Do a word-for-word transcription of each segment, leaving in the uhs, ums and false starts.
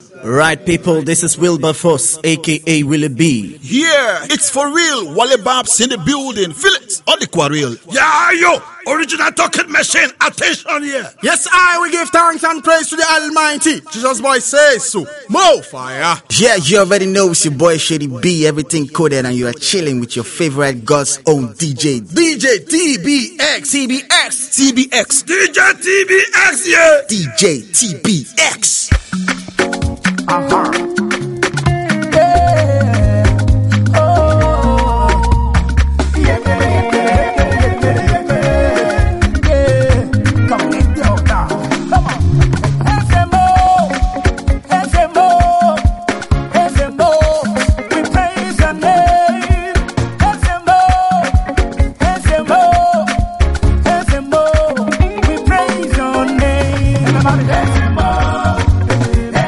Right, people, this is Wilberforce, aka Willie B. Yeah, it's for real. Wale Babs in the building. Feel it on the quarrel. Yeah, yo, original talking machine. Attention here. Yes, I will give thanks and praise to the Almighty. Jesus boy says so. More fire. Yeah, you already know it's your boy Shady B, everything coded, and you are chilling with your favorite God's own D J. D J T B X. T B X. T B X. D J T B X, yeah. D J T B X. Uh-huh. Yeah. Oh. Yeah, yeah, yeah, yeah, yeah, yeah. Come on, let's go now. Come on. S M O, S M O, S M O. We praise your name. S M O, S M O, S M O. We praise your name. Everybody, S M O.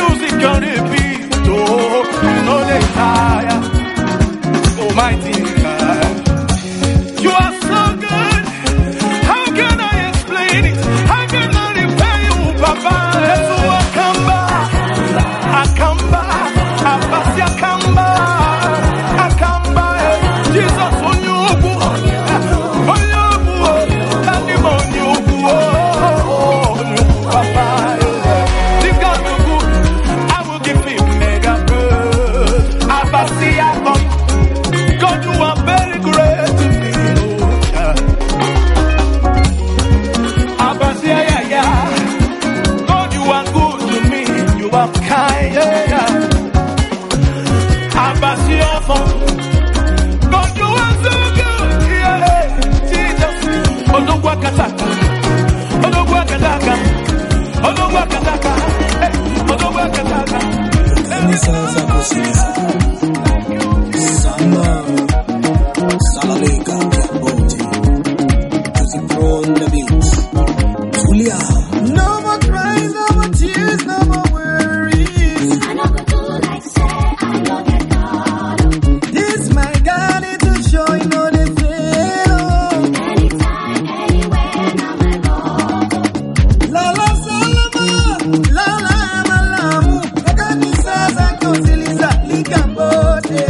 music can repeat, oh, you know they tire. Almighty God, you are so good. How can I explain it? How can I repay you, Papa? So I come back, I come back, I pass ya come back, I come back. Jesus on you, on you, and him on you, Papa. This God is good. I will give him mega good. I pass ya come. God, you are very great to me. Abba, yeah, yeah, yeah. God, you are good to me. You are kind, yeah, yeah. Abba, yeah, God, you are so good, yeah. Jesus, Odogwa Kataka, Odogwa Kataka, Odogwa Kataka, Odogwa Kataka. Samba, Salaleka, Bote, Music Pro on the beats, Julia. No more cries, no more tears, no more worries. I know good to like say, I know get God. This my God is to show you know the fail. Anytime, anywhere, now my Lord. La la salama, la la malamu. Ekani sasa kosiliza likambote.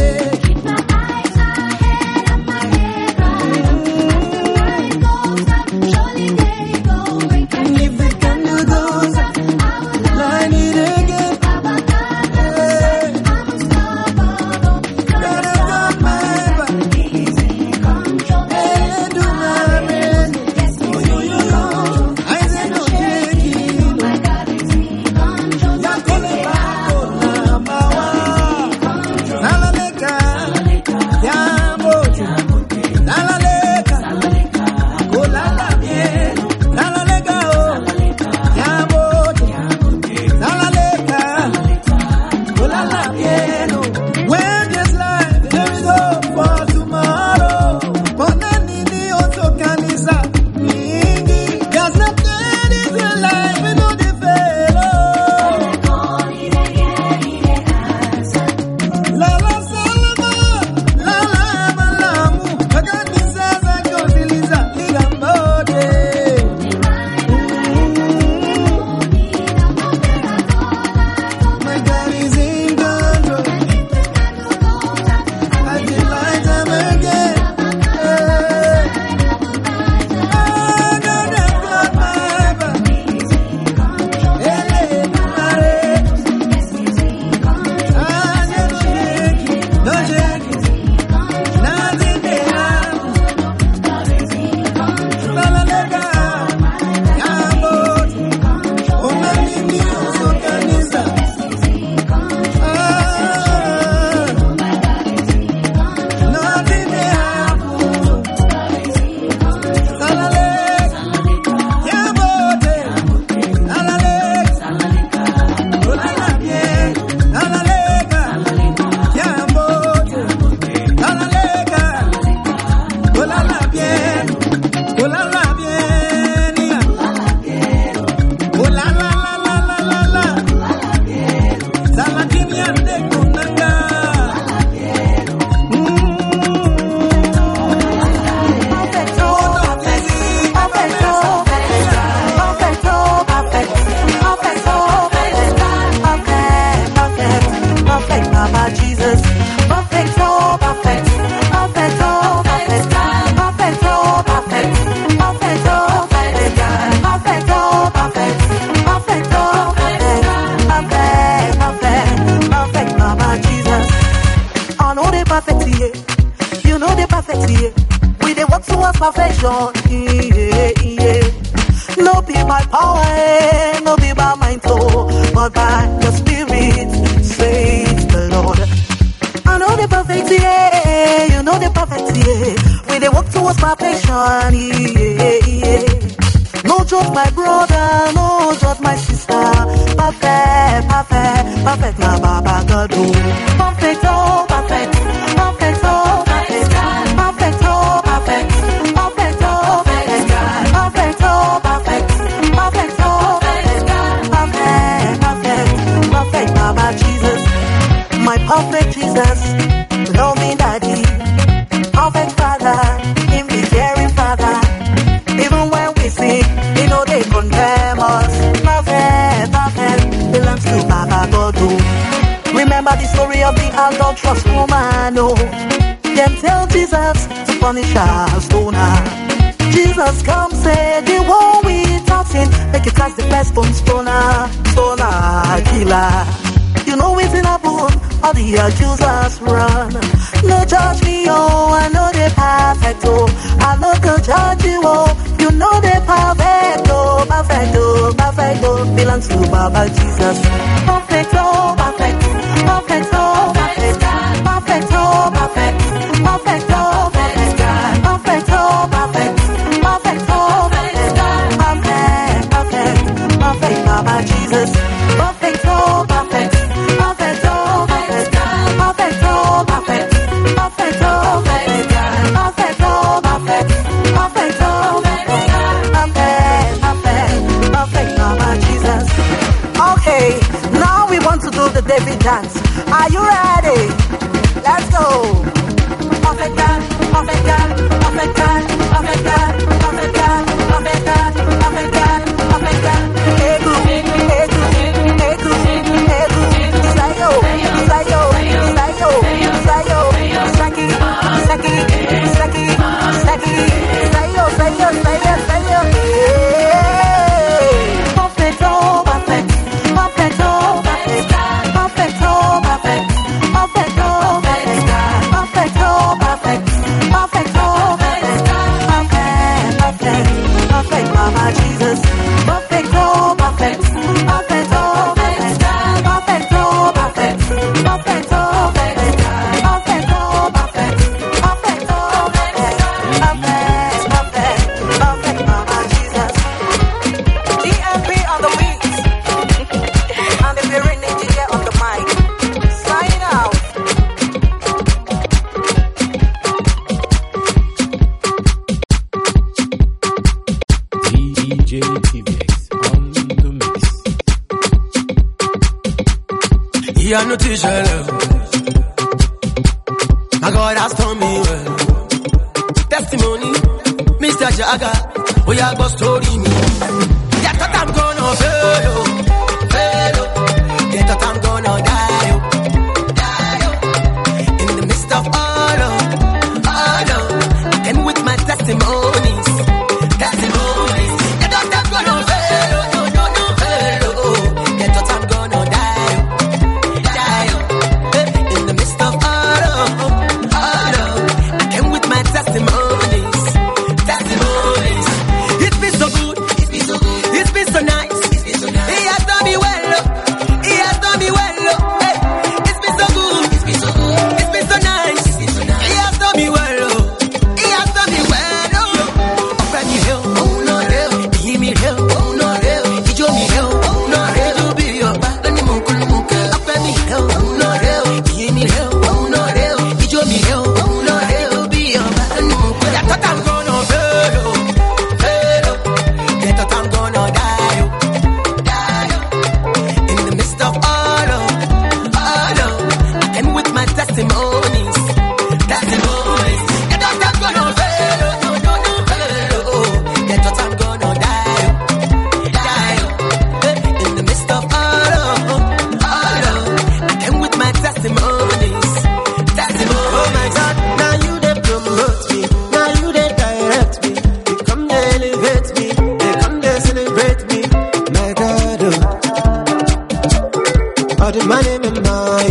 perfection. Yeah, yeah. No be by power, no be by my soul, but by your spirit, says the Lord. I know the perfect, yeah. You know the perfect, yeah. When they walk towards perfection, yeah, yeah. No judge my brother, no judge my sister. Perfect, perfect, perfect, na Baba God. Perfect, oh, perfect, perfect, oh, perfect, perfect, oh, perfect, perfect, oh, perfect, perfect, oh, perfect, perfect, oh, perfect, perfect, perfect, perfect, remember the story of the adulterous woman, oh. Them tell Jesus to punish her, stone her. Jesus come say the one without sin, make it as the best stone stoner, stoner, killer. You know it's in a book, all the accusers run. No judge me, oh, I know they perfect, oh. I know go judge you, oh. You know they perfect, oh, perfect, oh, perfect, oh. Belongs to Baba Jesus. Perfect, oh, perfect, perfect, oh, perfect, perfect, oh, perfect, perfect, oh, perfect, perfect, oh, perfect, perfect, oh, perfect, perfect, perfect, perfect, Baba Jesus. Perfect, oh, perfect. Perfect, oh, perfect, perfect, oh, perfect, perfect, oh, perfect, perfect, oh, perfect, perfect, oh, perfect, perfect, perfect, Mama Jesus. Okay, now we want to do the David dance. Are you ready? Let's go. Perfect God, perfect God, perfect God, perfect God, perfect God, perfect God, perfect God, perfect God. Hey, good, hey, good, hey, good, hey, good. Sayo, sayo, sayo, sayo, saki, saki, saki, saki, sayo, sayo, sayo, sayo. Perfect, oh, perfect, perfect, oh, perfect, perfect, oh, perfect, perfect, oh, perfect, perfect, oh, perfect, perfect, oh, perfect, perfect, perfect, perfect, Mama Jesus. Perfect, oh, perfect, perfect, oh, perfect, perfect, oh, perfect, perfect, oh, perfect, perfect, oh, perfect, perfect, oh, perfect, perfect, perfect, perfect, Mama Jesus. D M P on the beat, and the very ninja on the mic. Sign out. D J T V X on the mix. Yeah, no t-shirt. My God has done me well. Testimony, Mister Jagger. Oh, yeah, but story me. Yeah, thought I'm gonna fail, oh, fail, oh. Yeah, thought I'm gonna die, oh, die, oh. In the midst of all, oh, all, oh. And with my testimonies, testimonies. Yeah, thought I'm gonna fail, oh, no, no, no, fail, oh. Yeah, thought I'm gonna die, oh, die, oh. In the midst of all, oh, all, oh. And with my testimonies, testimonies. It's been so good, it's been so good, it's been so nice. He has done me well, oh. He has done me well, oh. Hey, it's been so good, it's been so good, it's been so nice. He has done me well, oh. He has done me well, oh. Open me hell, oh no hell. Hear me hell, oh no hell. He join me hell, oh no hell. You be your back, and the monkey, monkey. Open me hell, oh no hell. Hear me hell, oh no hell. He join me hell, oh no hell. You be your back, and the monkey. I thought I'm gonna fail, oh, fail, oh. Yeah, thought I'm gonna die, oh, die, oh. In the midst of all, oh, all, oh. And with my testimonies, testimonies. Yeah, thought I'm gonna fail, oh, no, no, no, fail, oh. Yeah, thought I'm gonna die, oh, die, oh. In the midst of all, oh, all, oh. And with my testimonies, testimonies. Oh my God, now you they promote me, now you they direct me. You come they elevate me, they come they celebrate me. My God, oh. All the money in my,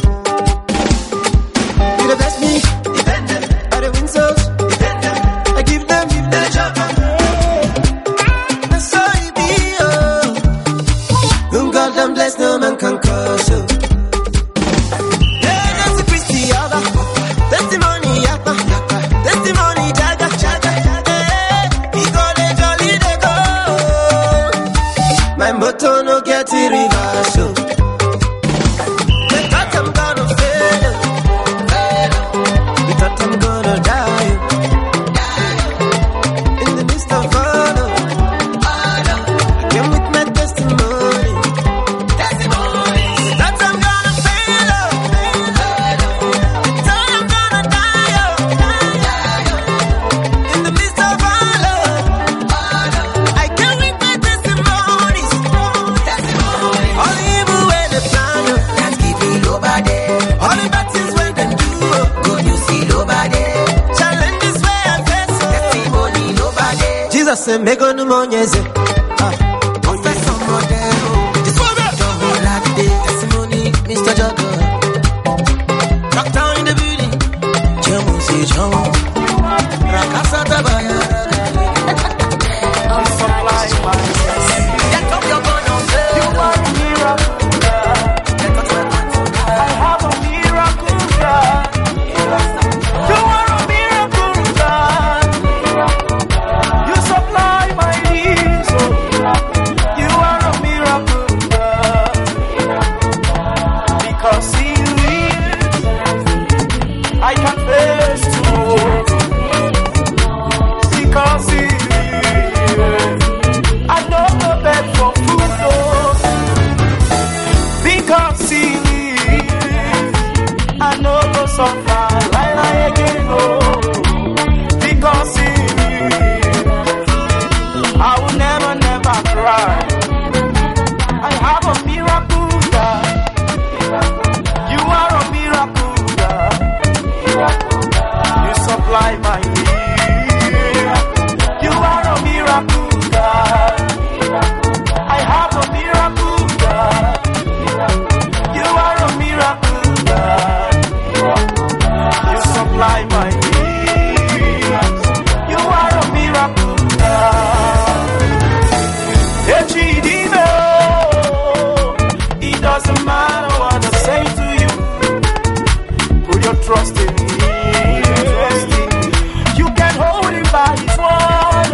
you the bless me, defend them. All the win souls, defend them. I give them, give them a job. That's how it be, oh. Whom God done bless, no man can curse, oh. Yeah, that's the Christy, Abba. Testimony, Abba. Testimony, Jaga, Jaga. Hey, we go, they jolly, they go. My motto no get it reverse, oh. They thought I'm gonna fail, oh, fail, oh. They thought I'm gonna die, oh, die, oh. In the midst of all, oh, all, oh. I came with my testimony, testimony. They thought I'm nobody. All the bad things when them do, good you see nobody. Challenges where I face, testimony nobody. Jesus said, make on the money, confess some model. This one, the whole lot of testimony, Mister Jogger. Rock down in the building, Jamu say Jamu, Rakasa Tabaya. I'm so blind, man. Get up your gun on say You are a miracle God. I have a miracle God. You are a miracle God. You supply my needs. Oh. You are a miracle God. Because He lives, I can face tomorrow. Because He I know the bed for food, oh. Because He lives, I know the suffer like I again, oh. Because He lives, I will never, never cry. I have a miracle God. You are a miracle God. You supply my needs. You are a miracle God. I have a miracle God. You are a miracle God. You supply my needs. You are a miracle God. Echidime, it doesn't matter what I say to you. Put your trust in me. You can hold Him by His word.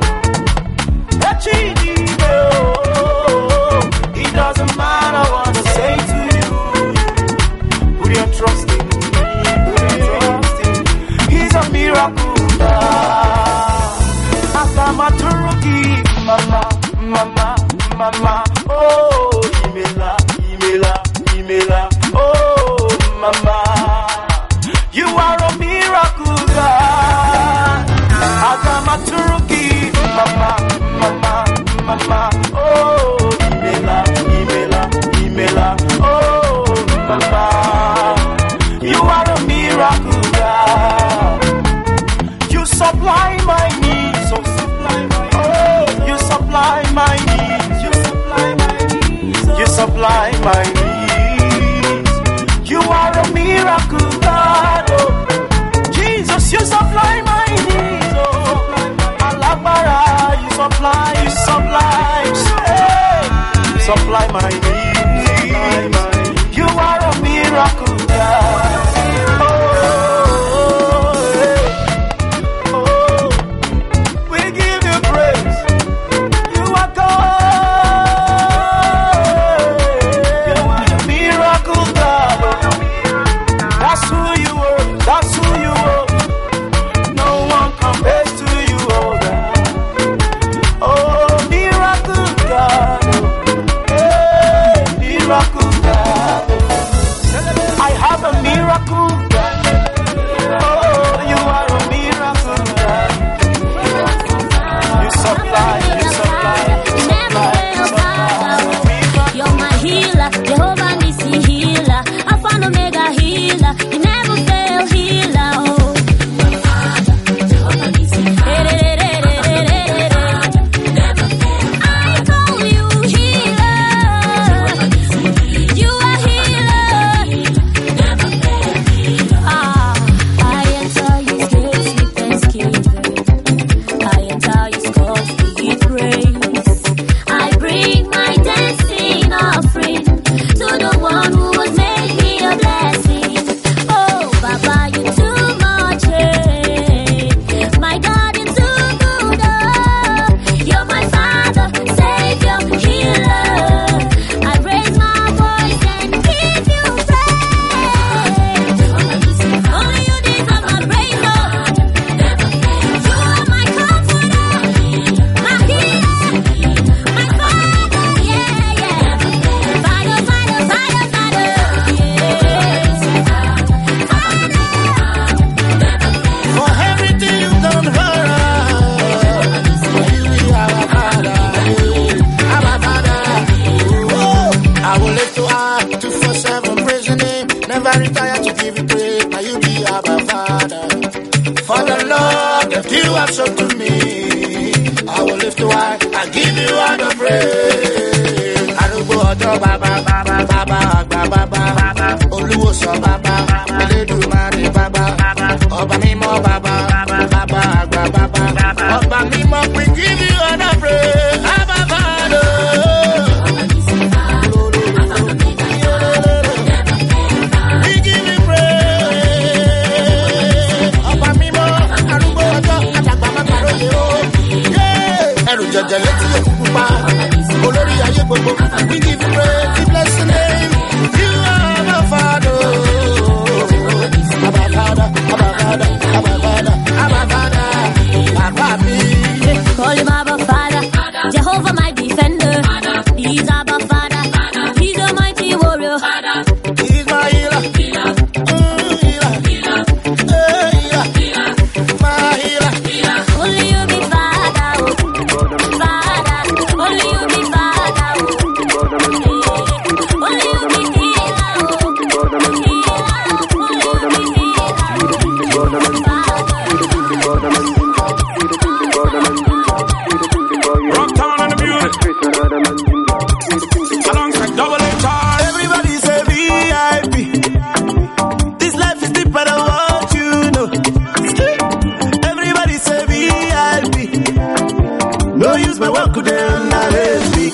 It doesn't matter what I say to you. Put your trust in me. Put your trust in me. He's a miracle God. Akamaturuki, mama, mama, mama. Oh, Imela, Imela, Imela. Oh, mama. You are a miracle God. Akamaturuki, mama, mama, mama. Oh, Imela, Imela, Imela. Oh, mama. You are a miracle God. You supply my needs. Oh, supply my needs. Oh, you supply my needs. You supply my needs. You supply my needs. You are a miracle God. Oh, Jesus, you supply my needs. Oh, Alabara, you supply, you supply, hey, supply my needs. You are a miracle God. Oh, hey, oh, we give you praise. You are God. You are a miracle God. That's who you are. That's who you are. No one compares to you, oh God. Oh, miracle God. Hey, miracle God. I have a miracle God. Oh, you are a miracle God. You supply, you supply, you supply, you supply. You're my healer, Jehovah Nissi healer, Alpha and Omega healer, you never fail healer. Oh. I call you healer. You are healer. Never retire to give you praise. Now you be our Father. For the love that you have shown to me, I will lift you high and give you all the praise. Arugbo ọjọ́ bàbá bàbá bàbá àgbà bàbá olúwòsàn bàbá Elédùmarè bàbá ọba mímọ́ bàbá bàbá àgbà bàbá ọba mímọ́ we give you all the praise. Abba Father. We give you praise. Ọba mímọ́ arúgbó ọjọ́ àdàgbà má parọ́ yẹ o. Ẹrù jẹjẹ létí òkú pupa olórí ayé gbogbo. We give you praise, we bless your name. You are my Father. Abba Father, Abba Father, Abba Father, Abba Father, Abba me. Call him Abba Father, Jehovah my defender. He's Abba Father, he's a mighty warrior. He's my healer, mm, healer, eh, healer, my healer. Only you be Father, oh. Father. Only you be Father, oh. Only you be healer, oh. Rocktown and the beauty. Alongside double H R. Everybody say V I P. This life is deeper than what you know. Everybody say V I P. No use my work today on that S B.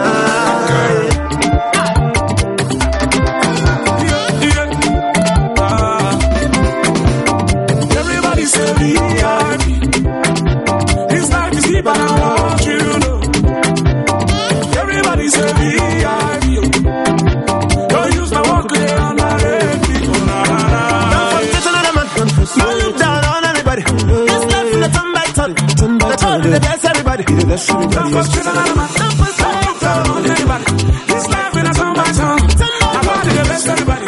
Everybody say V I P. This life is deeper than what you know. Everybody say V I P. Don't use my walk there on my red people. No look down on anybody. This life is a turn by turn. The turn to the best everybody. Don't frustrate another man. Don't look down on anybody. This life in a song by song. I'm out of the best everybody.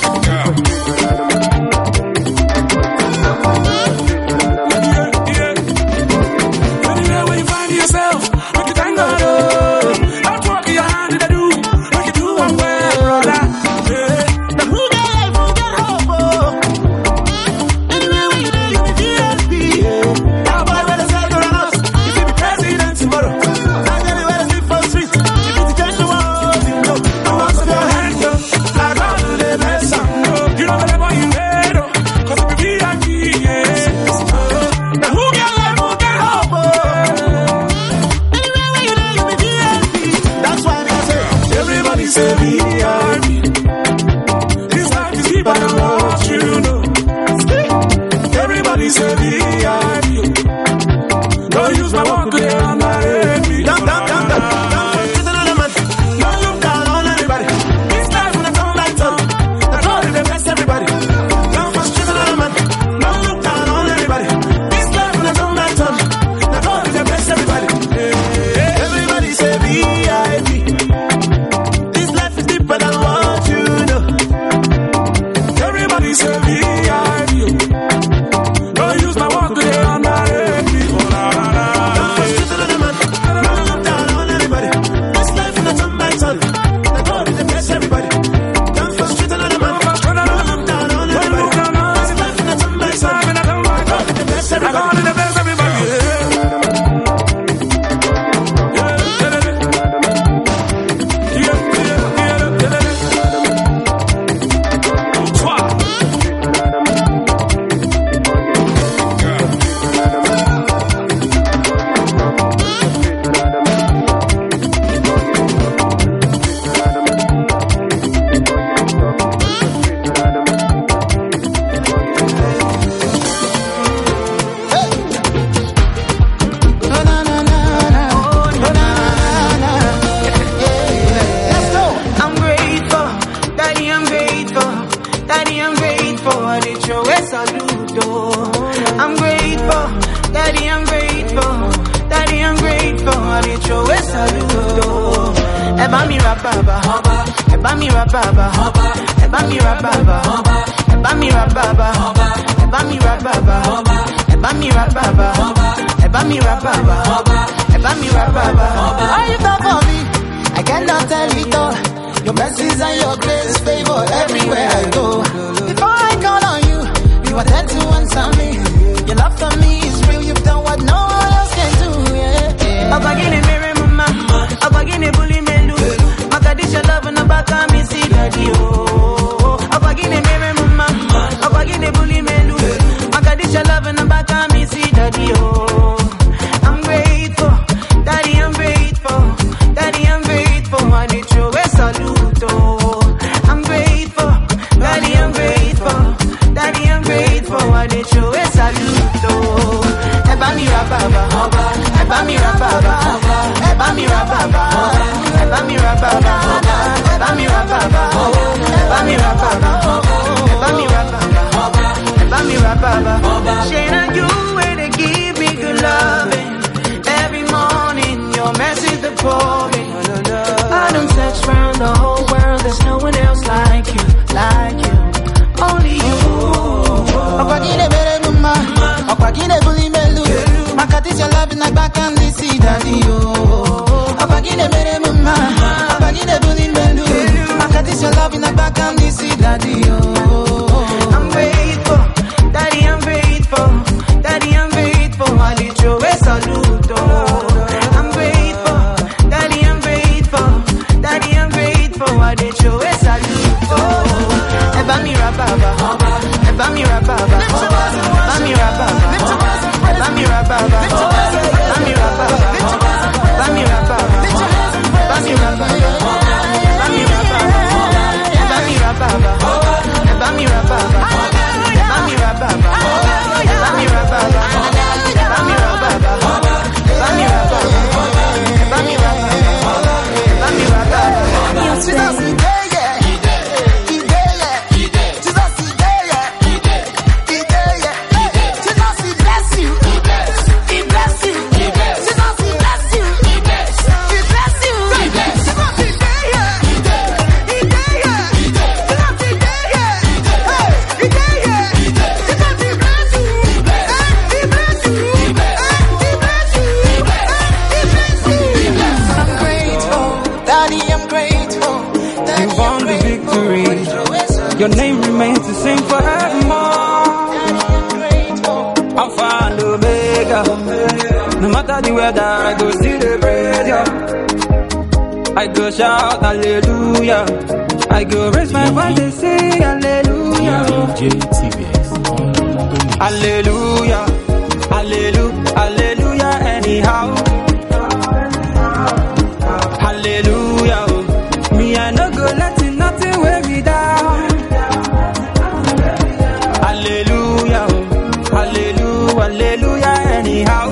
Anywhere where you find yourself, make you thank God. Oh, don't walk in your hand in the do. Make you do one well, brother. Yeah. Now who got life, who got hope, oh. Anywhere where you go, you be V I P, yeah. Our boy, where the side go run us. If you be president tomorrow, not anywhere to sleep for the street. If you change the world, you know. I want to go hand up. I got to the best song. You know whatever you made, oh. Cause if you be like me, yeah. Now who got life, who got hope, oh. Anywhere where you go, you be V I P. That's why I say, Everybody say V I P. This life is deeper than what you know. Everybody say V I P. Don't use my walk there on my head. down, down, down, down. Don't frustrate another man. Don't look down on anybody. This life is a turn by turn. The Lord is the best everybody. Don't frustrate another man. Don't look down on anybody. This life is a turn by turn. The Lord is the best everybody. Everybody say V I P. This life is deeper than what you know. Everybody say V I P. Don't use my walk there on my head. Don't frustrate another man. Don't look down on anybody. This life is a turn by turn. The Lord is the best everybody. Don't frustrate another man. Don't look down on anybody. This life is a turn by turn. The Lord is the best everybody. The best everybody. I'm grateful, Daddy, I'm grateful, Daddy, I'm grateful. I did your way salute. I'm grateful, Daddy, I'm grateful, Daddy, I'm grateful. I did your way salute. Eba mi rababa, eba mi rababa, eba mi rababa, eba mi rababa, eba mi rababa, eba mi rababa, eba mi rababa, eba mi rababa. Are you there for me? I cannot tell it all. Your mercies and your grace favor everywhere I go. Baba. Shane and you where they give me good loving. Every morning your message the pouring. I don't search round the whole world, there's no one else like you, like you. Only you. Opagine bere mama, opagine buli melu. Makatis your love in the back and this see daddy yo. Opagine bere mama, opagine buli melu. Makatis your love in the back and this see daddy yo. I'm grateful, daddy I'm grateful, daddy I'm grateful. I did your way salute. I'm grateful, daddy I'm grateful, daddy I'm grateful. I did your way salute. Eba mi rababa, eba mi rababa, eba mi rababa, eba mi rababa, eba mi rababa, eba mi rababa, eba mi rababa, eba mi rababa, eba mi rababa, eba mi rababa, eba mi rababa, eba mi rababa, eba mi rababa, eba mi rababa, eba mi rababa. Your name remains the same forevermore. Alpha and Omega. No matter the weather, I go see the radio. I go shout hallelujah. I go raise my voice and say hallelujah. Hallelujah, hallelujah, hallelujah. Anyhow, hallelujah. Me I no go let it nothing weigh me down. Hallelujah, hallelujah, hallelujah, anyhow.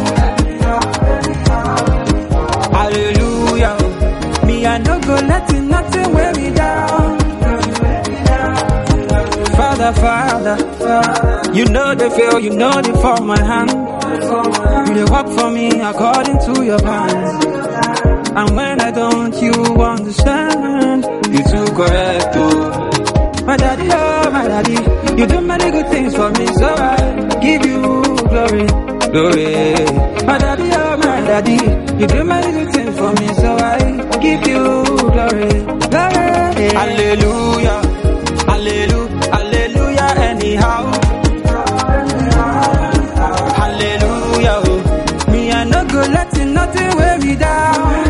Hallelujah, me I no go let it nothing weigh me down. Father, Father, you know the feel, you know the form my hand. You dey walk for me according to your plans. And when I don't, you understand. You too correct, oh. My daddy, oh, my daddy, you do many good things for me, so I give you glory, glory. My daddy, oh, my daddy, you do many good things for me, so I give you glory, glory. Hallelujah, hallelujah, hallelujah, anyhow. Hallelujah, oh. Me, I no go letting nothing weigh me down.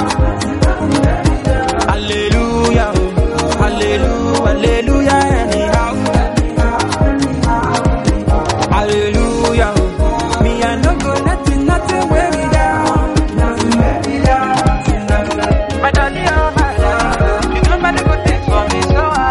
Hallelujah, oh. Hallelujah, hallelujah, anyhow. Hallelujah, oh. Me, I no go letting nothing weigh me down. My daddy, oh, my daddy, you do many good things for me, so I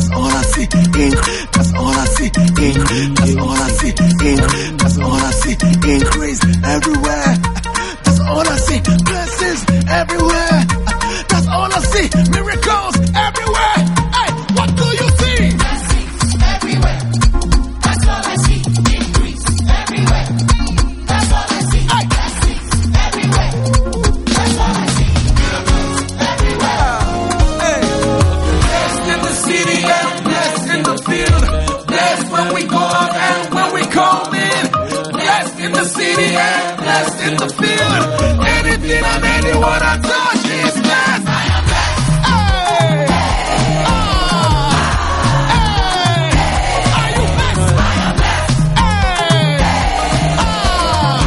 That's all I see. Ink. That's all I see. Ink. That's all I see. Ink. That's all I see. Increase everywhere. That's all I see. Blessings everywhere. That's all I see. Miracles everywhere. Hey, what do you see? Blessings everywhere. That's all I see. Increase everywhere. That's all I see. Hey. Blessings everywhere. That's all I see. Miracles everywhere. Hey. Blessed in the city and blessed in the field. Blessed when we go out and when we come in. Blessed in the city and blessed in the field. Anything and anyone I touch is blessed. I am blessed. Hey. Ah. Hey. Are you blessed? I am blessed. Hey. Ah.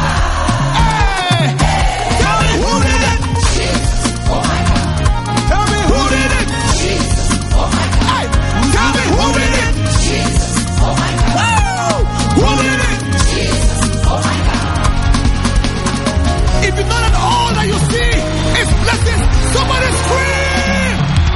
Hey. Tell me who did it? Jesus. Oh my God. Tell me who did it? Jesus. Oh my God. Hey. Tell me who did it? Jesus. Oh my God. Wow. Who did it? Jesus. Oh my God. If you know that all that you see is blessings, somebody scream!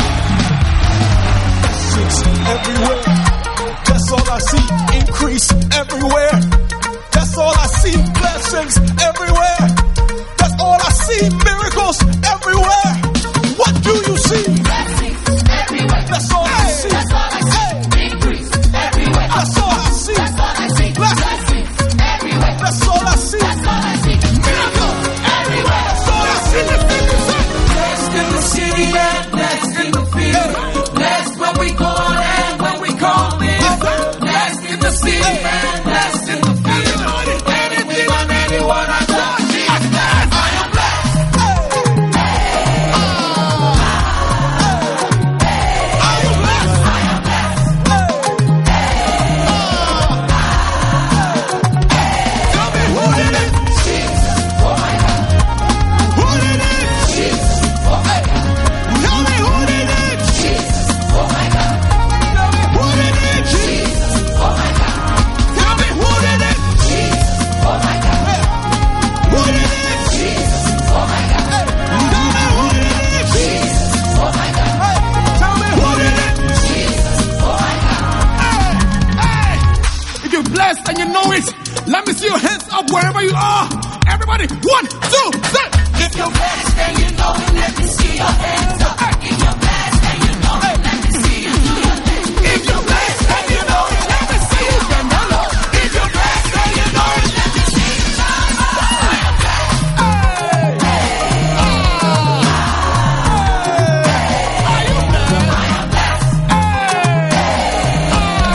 Blessings everywhere. That's all I see. Increase everywhere. That's all I see. Blessings everywhere. That's all I see. Miracles everywhere. What do you see? Blessings everywhere. That's all I see. That's all I see. Increase everywhere. That's all I see. That's all I see. Blessings everywhere. That's all I see. That's all I see. Miracle everywhere. That's all I see. Blessed in the city and blessed in the field. Blessed when we go out and when we come in. Blessed in the city and blessed in the field. Anything and anyone I touch is blessed. I am blessed. Are you blessed? I am blessed. Tell me who did it? Jesus. Oh my God. Who did it? Jesus. Oh my God. Tell me who did it? Jesus. Oh my God. Tell me who did it? Jesus. Oh my God. Tell me who did it? Jesus. Oh my God. Who did it? Jesus. Oh my God. Tell me who did it? Jesus. Oh my God. Tell me who did it? Jesus. Oh my God. Hey, if you're blessed and you know it, let me see your hands up wherever you are. Everybody, one, two, three. If you're blessed and you know it, let me see your hands up. If you're blessed and you know it, let me see you do your thing. If you're blessed and you know it, let me see you bend down low. If you're blessed and you know it, let me see you shine low. I am blessed. Hey, hey, ah, are you blessed? I am blessed. Hey,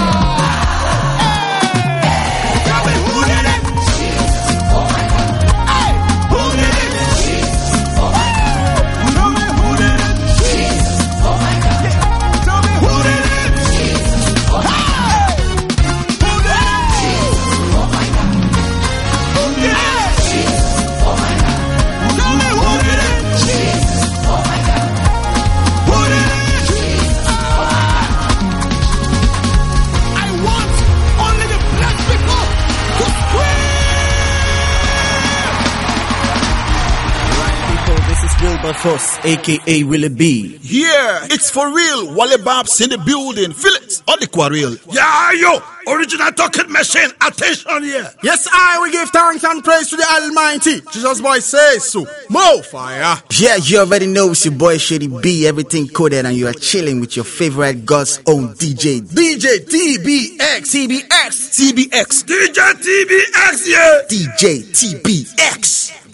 ah, hey, tell me who did it? Jesus. Oh my God. Hey, who did it? Jesus. Oh my God. Tell me who did it? Jesus. Oh my God. Tell me who did it? Jesus. Oh my God. Who did it? Jesus. Oh my God. Who did it? Jesus. Oh my God. Tell me who did it? Jesus. Oh my God. Who did it? Jesus. Oh my God. I want only the blessed people to scream. People, this is Wilberforce, aka Willie B. Yeah, it's for real. Wale Babs in the building. Feel it. On the quarrel. Yeah, yo, original talking machine. Attention here. Yes, I will give thanks and praise to the Almighty. Jesus boy says so. More fire. Yeah, you already know it's your boy Shady B, everything coded, and you are chilling with your favorite God's own D J. D J T B X. T B X. T B X. D J T B X, yeah. D J T B X.